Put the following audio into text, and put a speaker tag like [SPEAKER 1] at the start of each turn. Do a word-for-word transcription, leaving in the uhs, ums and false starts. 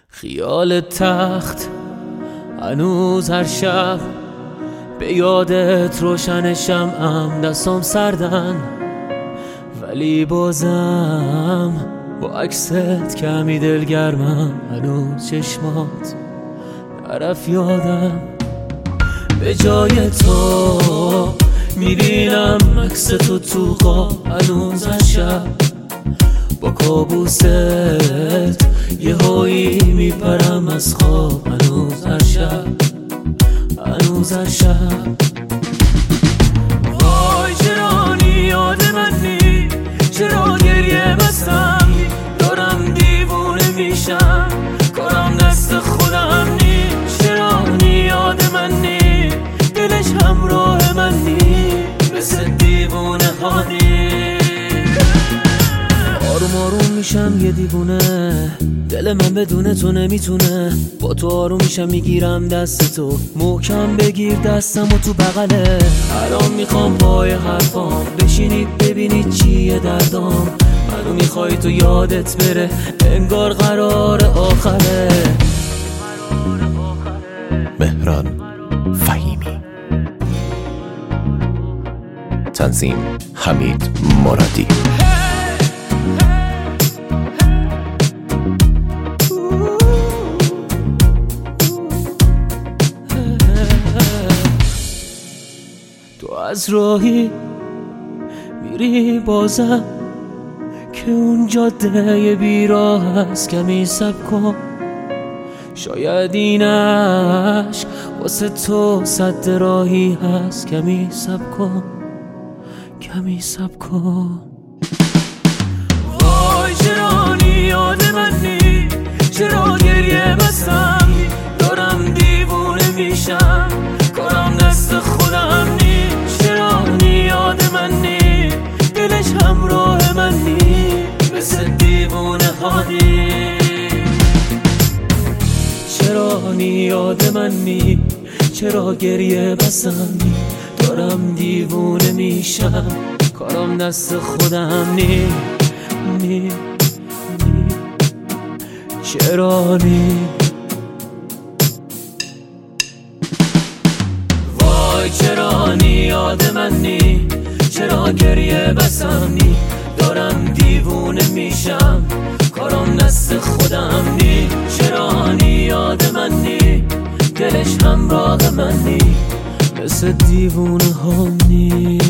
[SPEAKER 1] خیال تخت هنوز هر شب به یادت روشن شمعم، دستام سردن ولی بازم با عکست کمی دلگرمم. هنوز چشمات نرفت یادم، به جای تو میبینم عکس تو تو خواب. هنوز هر شب با کابوست یه هایی میپرم از خواب. هنوز هر شب هنوز هر شب وای چرا یاد منی، چرا گریه بستم، دارم دیوونه میشم، کارم دست خودم نی. چرا یاد منی، دلش همراه منی، مثل دیوونه هانی. آروم آروم میشم یه دیوونه، دل من بدون تو نمیتونه. با تو آروم میشم میگیرم دست تو، محکم بگیر دستم و تو بغله. الان میخوام پای حرفام بشینی ببینی چیه دردام. منو میخوای تو یادت بره، انگار قرار آخره.
[SPEAKER 2] مهران فهیمی، تنظیم حمید مرادی.
[SPEAKER 1] تو از راهی میری بازم که اون جاده بیراه هست، کمی صبر کن. شاید این عشق واسه تو صد راهی هست، کمی صبر کن، کمی صبر کن. وای چرا یاد منی، چرا گریه بستم، دارم دیوونه میشم، کارم دست خودم نی. چرا یاد منی، دلش همراه منی، مثل دیوونه هانی. چرا یاد منی، چرا گریه بستم، دارم دیوونه میشم، کارم دست خودم نی نی نی. چرا نی وای چرا یاد منی، چرا گریه بستم، دارم دیوونه میشم، کارم دست خودم نی. چرا یاد منی، دلش همراه منی، مثل دیوونه هانی.